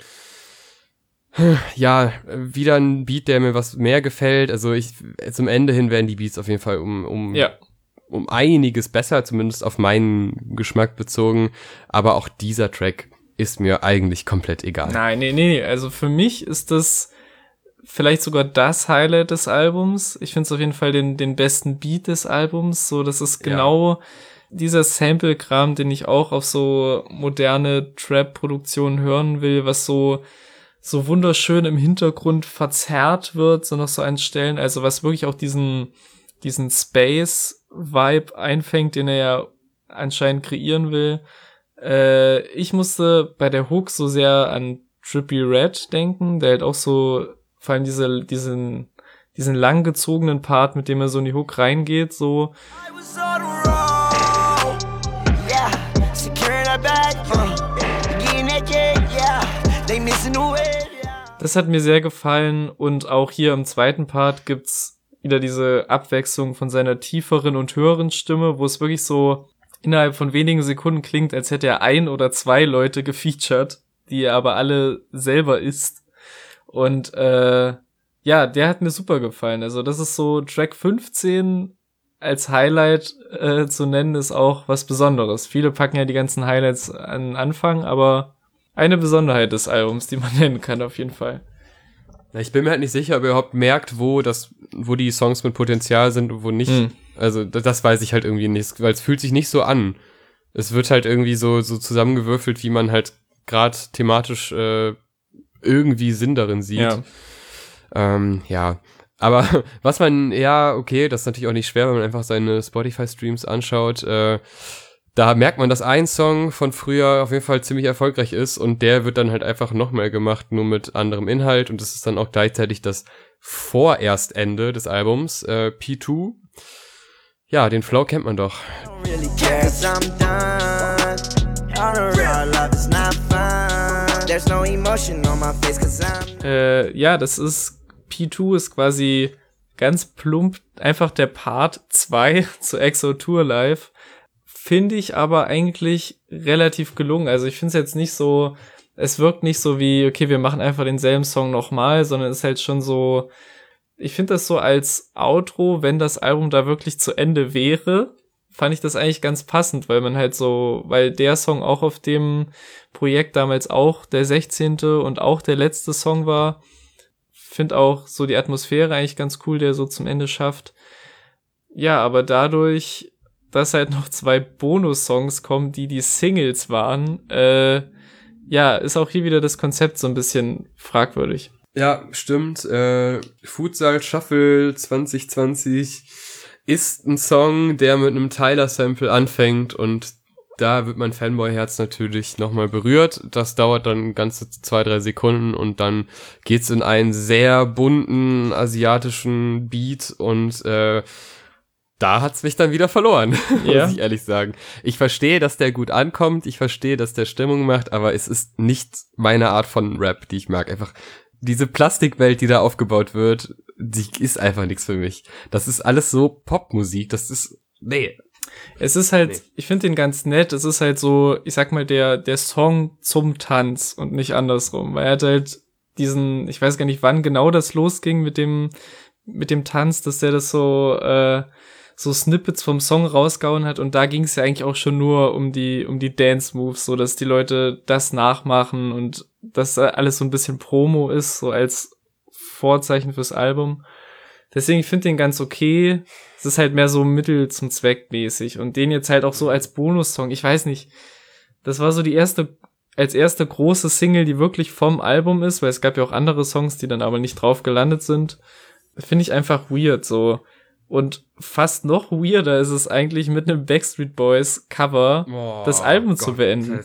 wieder ein Beat, der mir was mehr gefällt. Also zum Ende hin werden die Beats auf jeden Fall um einiges besser, zumindest auf meinen Geschmack bezogen. Aber auch dieser Track ist mir eigentlich komplett egal. Nein, nee. Also für mich ist das vielleicht sogar das Highlight des Albums. Ich finde es auf jeden Fall den besten Beat des Albums. So, das ist genau dieser Sample-Kram, den ich auch auf so moderne Trap-Produktionen hören will, was so wunderschön im Hintergrund verzerrt wird, so noch so an Stellen, also was wirklich auch diesen Space-Vibe einfängt, den er ja anscheinend kreieren will. Ich musste bei der Hook so sehr an Trippie Redd denken, der halt auch so, vor allem diesen langgezogenen Part, mit dem er so in die Hook reingeht, so. Das hat mir sehr gefallen, und auch hier im zweiten Part gibt's wieder diese Abwechslung von seiner tieferen und höheren Stimme, wo es wirklich so innerhalb von wenigen Sekunden klingt, als hätte er 1 oder 2 Leute gefeatured, die er aber alle selber ist. Und der hat mir super gefallen. Also das ist so, Track 15 als Highlight zu nennen, ist auch was Besonderes. Viele packen ja die ganzen Highlights an den Anfang, aber eine Besonderheit des Albums, die man nennen kann, auf jeden Fall. Ich bin mir halt nicht sicher, ob ihr überhaupt merkt, wo die Songs mit Potenzial sind und wo nicht. Also das weiß ich halt irgendwie nicht, weil es fühlt sich nicht so an. Es wird halt irgendwie so zusammengewürfelt, wie man halt gerade thematisch irgendwie Sinn darin sieht. Ja. Aber was man, das ist natürlich auch nicht schwer, wenn man einfach seine Spotify-Streams anschaut, da merkt man, dass ein Song von früher auf jeden Fall ziemlich erfolgreich ist, und der wird dann halt einfach noch mehr gemacht, nur mit anderem Inhalt, und das ist dann auch gleichzeitig das Vorerstende des Albums, P2. Ja, den Flow kennt man doch. Das ist, P2 ist quasi ganz plump einfach der Part 2 zu EXO Tour Live. Finde ich aber eigentlich relativ gelungen. Also ich finde es jetzt nicht so, es wirkt nicht so wie, okay, wir machen einfach denselben Song nochmal, sondern es ist halt schon so, ich finde das so als Outro, wenn das Album da wirklich zu Ende wäre, fand ich das eigentlich ganz passend, weil man halt so, weil der Song auch auf dem Projekt damals auch der 16. und auch der letzte Song war. Finde auch so die Atmosphäre eigentlich ganz cool, der so zum Ende schafft. Ja, aber dadurch, dass halt noch 2 Bonus-Songs kommen, die Singles waren, ist auch hier wieder das Konzept so ein bisschen fragwürdig. Ja, stimmt. Futsal Shuffle 2020 ist ein Song, der mit einem Tyler-Sample anfängt und da wird mein Fanboy-Herz natürlich nochmal berührt. Das dauert dann ganze 2-3 Sekunden und dann geht's in einen sehr bunten asiatischen Beat und da hat's mich dann wieder verloren, muss ich ehrlich sagen. Ich verstehe, dass der gut ankommt, ich verstehe, dass der Stimmung macht, aber es ist nicht meine Art von Rap, die ich mag. Einfach diese Plastikwelt, die da aufgebaut wird, die ist einfach nichts für mich. Das ist alles so Popmusik, das ist, nee. Es ist halt, ich finde den ganz nett, es ist halt so, ich sag mal, der Song zum Tanz und nicht andersrum, weil er hat halt diesen, ich weiß gar nicht, wann genau das losging mit dem Tanz, dass der das so Snippets vom Song rausgehauen hat und da ging es ja eigentlich auch schon nur um die Dance-Moves, so dass die Leute das nachmachen und dass alles so ein bisschen Promo ist, so als Vorzeichen fürs Album. Deswegen, ich finde den ganz okay. Es ist halt mehr so Mittel zum Zweck mäßig und den jetzt halt auch so als Bonussong. Ich weiß nicht, das war so als erste große Single, die wirklich vom Album ist, weil es gab ja auch andere Songs, die dann aber nicht drauf gelandet sind. Finde ich einfach weird so. Und fast noch weirder ist es eigentlich, mit einem Backstreet Boys Cover das Album zu beenden.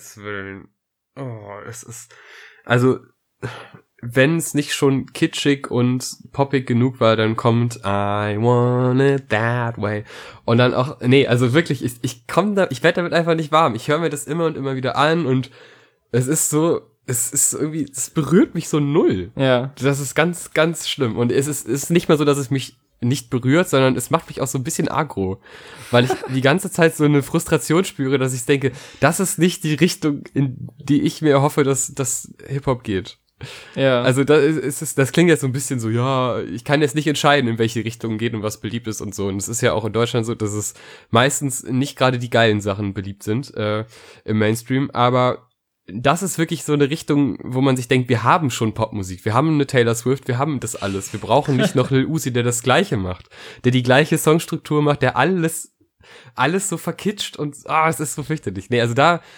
Es ist, also, wenn es nicht schon kitschig und poppig genug war, dann kommt I want it that way. Und dann auch, also wirklich, ich werde damit einfach nicht warm. Ich höre mir das immer und immer wieder an und es ist irgendwie, es berührt mich so null. Ja. Das ist ganz, ganz schlimm. Und es ist nicht mal so, dass es mich nicht berührt, sondern es macht mich auch so ein bisschen aggro, weil ich die ganze Zeit so eine Frustration spüre, dass ich denke, das ist nicht die Richtung, in die ich mir hoffe, dass das Hip-Hop geht. Ja. Also das klingt jetzt so ein bisschen so, ja, ich kann jetzt nicht entscheiden, in welche Richtung geht und was beliebt ist und so. Und es ist ja auch in Deutschland so, dass es meistens nicht gerade die geilen Sachen beliebt sind im Mainstream, aber das ist wirklich so eine Richtung, wo man sich denkt, wir haben schon Popmusik, wir haben eine Taylor Swift, wir haben das alles. Wir brauchen nicht noch Lil Uzi, der das Gleiche macht, der die gleiche Songstruktur macht, der alles so verkitscht und es ist so fürchterlich. Also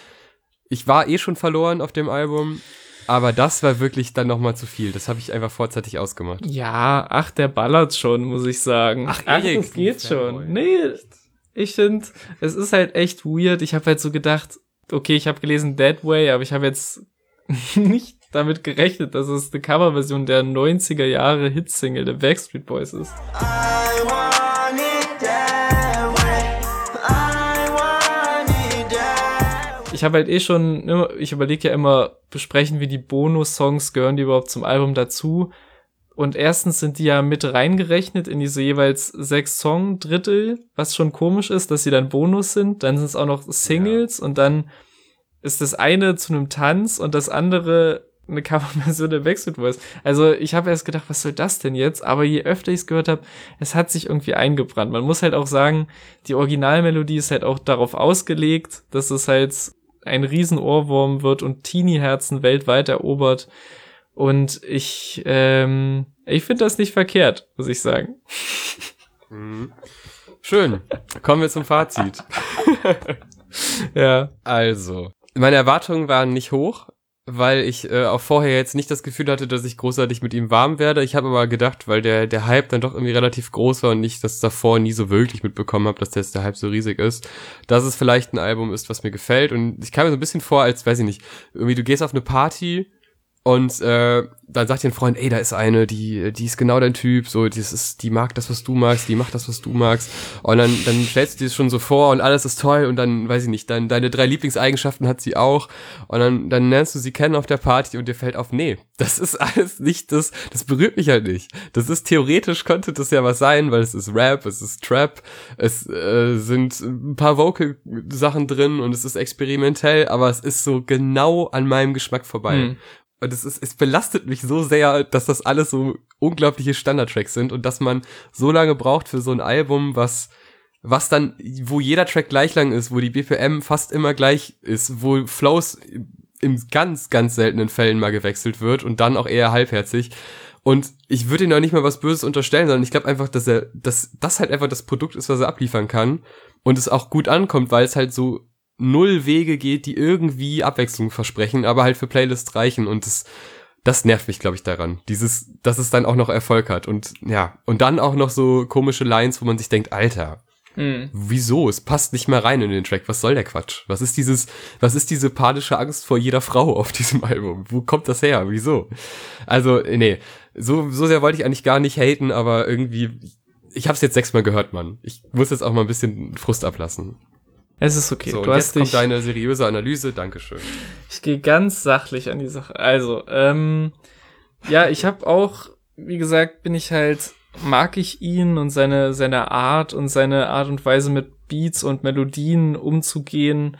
ich war schon verloren auf dem Album, aber das war wirklich dann nochmal zu viel. Das habe ich einfach vorzeitig ausgemacht. Ja, der ballert schon, muss ich sagen. Ach das geht schon. Nee, ich finde, es ist halt echt weird. Ich habe halt so gedacht, okay, ich habe gelesen That Way, aber ich habe jetzt nicht damit gerechnet, dass es eine Coverversion der 90er Jahre Hitsingle der Backstreet Boys ist. I want it that way. I want it that way. Ich habe halt schon, ich überlege ja immer, besprechen wir die Bonus-Songs, gehören die überhaupt zum Album dazu? Und erstens sind die ja mit reingerechnet in diese jeweils 6 Song-Drittel, was schon komisch ist, dass sie dann Bonus sind. Dann sind es auch noch Singles und dann ist das eine zu einem Tanz und das andere eine Coverversion der Backstreet Boys. Also ich habe erst gedacht, was soll das denn jetzt? Aber je öfter ich es gehört habe, es hat sich irgendwie eingebrannt. Man muss halt auch sagen, die Originalmelodie ist halt auch darauf ausgelegt, dass es halt ein Riesen-Ohrwurm wird und Teenie-Herzen weltweit erobert. Und ich finde das nicht verkehrt, muss ich sagen. Schön. Kommen wir zum Fazit. Ja. Also, meine Erwartungen waren nicht hoch, weil ich auch vorher jetzt nicht das Gefühl hatte, dass ich großartig mit ihm warm werde. Ich habe aber gedacht, weil der Hype dann doch irgendwie relativ groß war und ich das davor nie so wirklich mitbekommen habe, dass der Hype so riesig ist, dass es vielleicht ein Album ist, was mir gefällt. Und ich kam mir so ein bisschen vor, als, weiß ich nicht, irgendwie du gehst auf eine Party und dann sagt dir ein Freund, ey, da ist eine, die ist genau dein Typ, so, die mag das, was du magst, die macht das, was du magst. Und dann stellst du dir das schon so vor und alles ist toll und dann, weiß ich nicht, dann deine 3 Lieblingseigenschaften hat sie auch und dann lernst du sie kennen auf der Party und dir fällt auf, nee, das ist alles nicht das berührt mich halt nicht. Das ist theoretisch, könnte das ja was sein, weil es ist Rap, es ist Trap, es sind ein paar Vocal-Sachen drin und es ist experimentell, aber es ist so genau an meinem Geschmack vorbei. Und es belastet mich so sehr, dass das alles so unglaubliche Standardtracks sind und dass man so lange braucht für so ein Album, was dann, wo jeder Track gleich lang ist, wo die BPM fast immer gleich ist, wo Flows in ganz, ganz seltenen Fällen mal gewechselt wird und dann auch eher halbherzig. Und ich würde ihm auch nicht mal was Böses unterstellen, sondern ich glaube einfach, dass das halt einfach das Produkt ist, was er abliefern kann und es auch gut ankommt, weil es halt so 0 Wege geht, die irgendwie Abwechslung versprechen, aber halt für Playlists reichen und das nervt mich, glaube ich, daran. Dass es dann auch noch Erfolg hat und ja, und dann auch noch so komische Lines, wo man sich denkt, Alter, wieso? Es passt nicht mal rein in den Track. Was soll der Quatsch? Was ist diese panische Angst vor jeder Frau auf diesem Album? Wo kommt das her? Wieso? Also, nee, so sehr wollte ich eigentlich gar nicht haten, aber irgendwie, ich hab's jetzt 6-mal gehört, Mann. Ich muss jetzt auch mal ein bisschen Frust ablassen. Es ist okay. So, und jetzt kommt deine seriöse Analyse. Dankeschön. Ich gehe ganz sachlich an die Sache. Also, ja, ich habe auch, wie gesagt, mag ich ihn und seine Art und seine Art und Weise mit Beats und Melodien umzugehen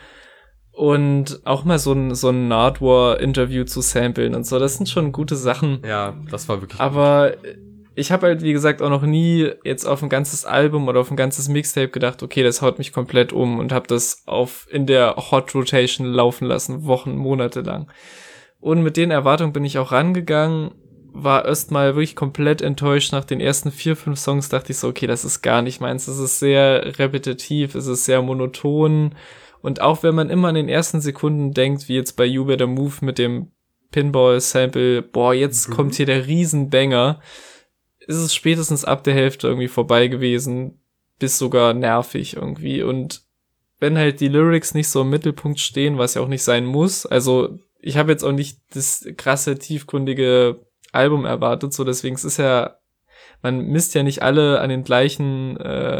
und auch mal so ein Nardwuar-Interview zu samplen und so. Das sind schon gute Sachen. Ja, das war wirklich aber gut. Ich habe halt, wie gesagt, auch noch nie jetzt auf ein ganzes Album oder auf ein ganzes Mixtape gedacht, okay, das haut mich komplett um und habe das in der Hot Rotation laufen lassen, Wochen, Monate lang. Und mit den Erwartungen bin ich auch rangegangen, war erstmal wirklich komplett enttäuscht. Nach den ersten 4-5 Songs dachte ich so, okay, das ist gar nicht meins. Es ist sehr repetitiv, es ist sehr monoton. Und auch wenn man immer in den ersten Sekunden denkt, wie jetzt bei You Better Move mit dem Pinball-Sample, boah, jetzt kommt hier der Riesenbanger, ist es spätestens ab der Hälfte irgendwie vorbei gewesen, bis sogar nervig irgendwie. Und wenn halt die Lyrics nicht so im Mittelpunkt stehen, was ja auch nicht sein muss, also ich habe jetzt auch nicht das krasse, tiefgründige Album erwartet, so deswegen es ist ja, man misst ja nicht alle an den gleichen,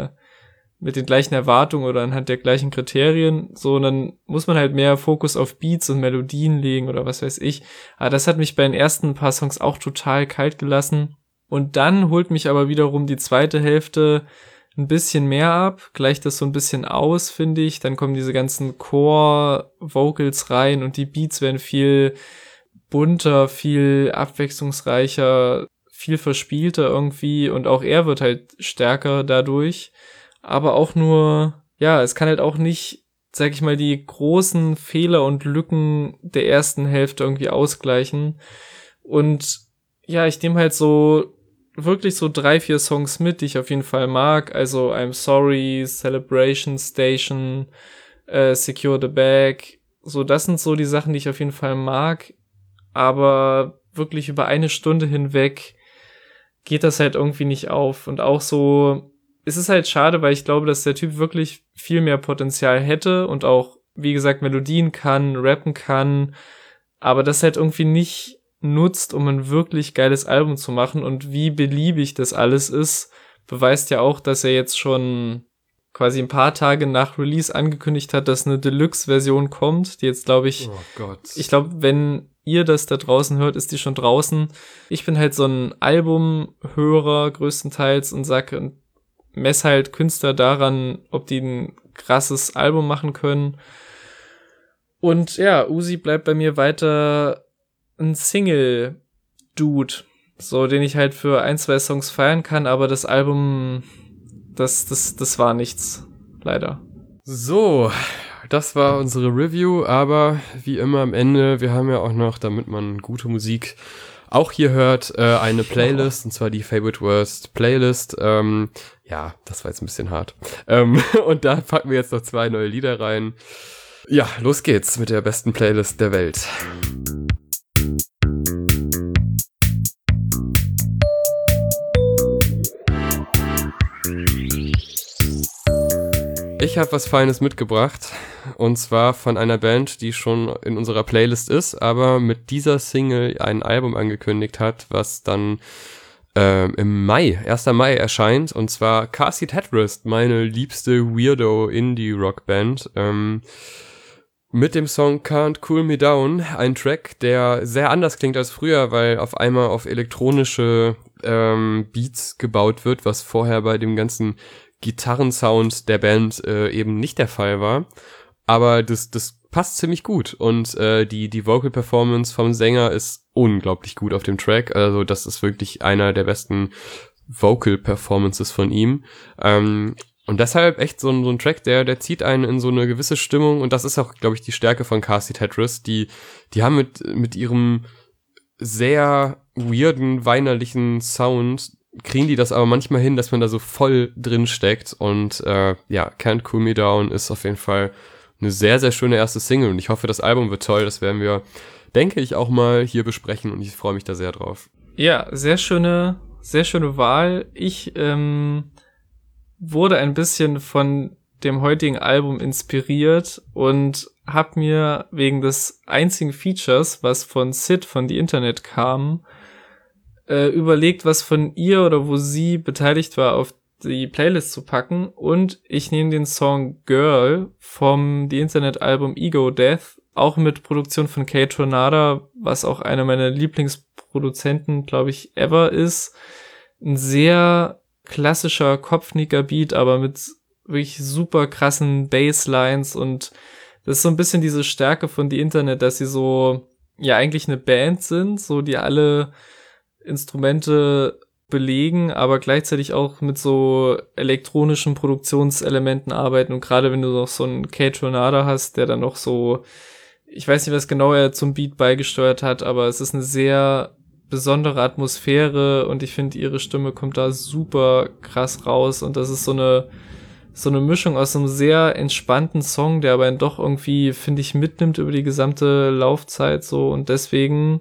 mit den gleichen Erwartungen oder anhand der gleichen Kriterien, sondern muss man halt mehr Fokus auf Beats und Melodien legen oder was weiß ich. Aber das hat mich bei den ersten paar Songs auch total kalt gelassen. Und dann holt mich aber wiederum die zweite Hälfte ein bisschen mehr ab, gleicht das so ein bisschen aus, finde ich. Dann kommen diese ganzen Core-Vocals rein und die Beats werden viel bunter, viel abwechslungsreicher, viel verspielter irgendwie und auch er wird halt stärker dadurch. Aber auch nur, ja, es kann halt auch nicht, sag ich mal, die großen Fehler und Lücken der ersten Hälfte irgendwie ausgleichen. Und ja, ich nehme halt so wirklich so 3-4 Songs mit, die ich auf jeden Fall mag. Also I'm Sorry, Celebration Station, Secure the Bag. So, das sind so die Sachen, die ich auf jeden Fall mag. Aber wirklich über 1 Stunde hinweg geht das halt irgendwie nicht auf. Und auch so, es ist halt schade, weil ich glaube, dass der Typ wirklich viel mehr Potenzial hätte und auch, wie gesagt, Melodien kann, rappen kann, aber das halt irgendwie nicht nutzt, um ein wirklich geiles Album zu machen. Und wie beliebig das alles ist, beweist ja auch, dass er jetzt schon quasi ein paar Tage nach Release angekündigt hat, dass eine Deluxe-Version kommt, die jetzt, glaube ich, ich glaube, wenn ihr das da draußen hört, ist die schon draußen. Ich bin halt so ein Albumhörer größtenteils und mess halt Künstler daran, ob die ein krasses Album machen können. Und ja, Uzi bleibt bei mir weiter ein Single-Dude, so, den ich halt für 1-2 Songs feiern kann, aber das Album, das war nichts, leider. So, das war unsere Review, aber wie immer am Ende, wir haben ja auch noch, damit man gute Musik auch hier hört, eine Playlist, und zwar die Favorite Worst Playlist. Ja, das war jetzt ein bisschen hart. Und da packen wir jetzt noch 2 neue Lieder rein. Ja, los geht's mit der besten Playlist der Welt. Ich habe was Feines mitgebracht, und zwar von einer Band, die schon in unserer Playlist ist, aber mit dieser Single ein Album angekündigt hat, was dann im Mai, 1. Mai erscheint, und zwar Car Seat Headrest, meine liebste Weirdo-Indie-Rock-Band, mit dem Song Can't Cool Me Down, ein Track, der sehr anders klingt als früher, weil auf einmal auf elektronische Beats gebaut wird, was vorher bei dem ganzen Gitarrensound der Band eben nicht der Fall war. Aber das passt ziemlich gut und die Vocal Performance vom Sänger ist unglaublich gut auf dem Track, also das ist wirklich einer der besten Vocal Performances von ihm. Und deshalb echt so ein Track, der zieht einen in so eine gewisse Stimmung und das ist auch, glaube ich, die Stärke von Car Seat Headrest. Die haben mit ihrem sehr weirden, weinerlichen Sound, kriegen die das aber manchmal hin, dass man da so voll drin steckt und Can't Cool Me Down ist auf jeden Fall eine sehr, sehr schöne erste Single und ich hoffe, das Album wird toll. Das werden wir, denke ich, auch mal hier besprechen und ich freue mich da sehr drauf. Ja, sehr schöne Wahl. Ich wurde ein bisschen von dem heutigen Album inspiriert und habe mir wegen des einzigen Features, was von Sid von The Internet kam, überlegt, was von ihr oder wo sie beteiligt war, auf die Playlist zu packen. Und ich nehme den Song Girl vom The Internet Album Ego Death, auch mit Produktion von Kate Tornada, was auch einer meiner Lieblingsproduzenten, glaube ich, ever ist. Ein sehr klassischer Kopfnicker-Beat, aber mit wirklich super krassen Basslines und das ist so ein bisschen diese Stärke von The Internet, dass sie so, ja, eigentlich eine Band sind, so die alle Instrumente belegen, aber gleichzeitig auch mit so elektronischen Produktionselementen arbeiten und gerade wenn du noch so einen Kate Tornada hast, der dann noch so, ich weiß nicht, was genau er zum Beat beigesteuert hat, aber es ist eine sehr besondere Atmosphäre und ich finde, ihre Stimme kommt da super krass raus und das ist so eine Mischung aus einem sehr entspannten Song, der aber dann doch irgendwie, finde ich, mitnimmt über die gesamte Laufzeit so und deswegen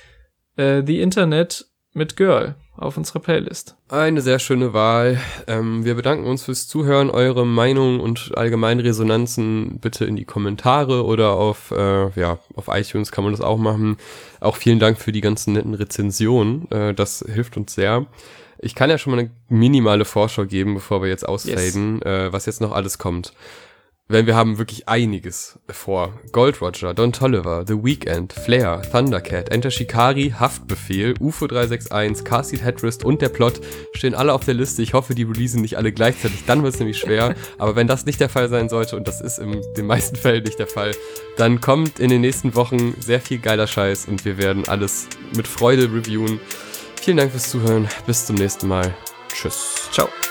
The Internet mit Girl auf unserer Playlist. Eine sehr schöne Wahl. Wir bedanken uns fürs Zuhören. Eure Meinung und allgemeinen Resonanzen bitte in die Kommentare oder auf iTunes kann man das auch machen. Auch vielen Dank für die ganzen netten Rezensionen. Das hilft uns sehr. Ich kann ja schon mal eine minimale Vorschau geben, bevor wir jetzt ausfaden, was jetzt noch alles kommt. Denn wir haben wirklich einiges vor. Gold Roger, Don Toliver, The Weeknd, Flair, Thundercat, Enter Shikari, Haftbefehl, UFO 361, Car Seat Headrest und der Plot stehen alle auf der Liste. Ich hoffe, die releasen nicht alle gleichzeitig, dann wird es nämlich schwer. Aber wenn das nicht der Fall sein sollte, und das ist in den meisten Fällen nicht der Fall, dann kommt in den nächsten Wochen sehr viel geiler Scheiß und wir werden alles mit Freude reviewen. Vielen Dank fürs Zuhören, bis zum nächsten Mal. Tschüss. Ciao.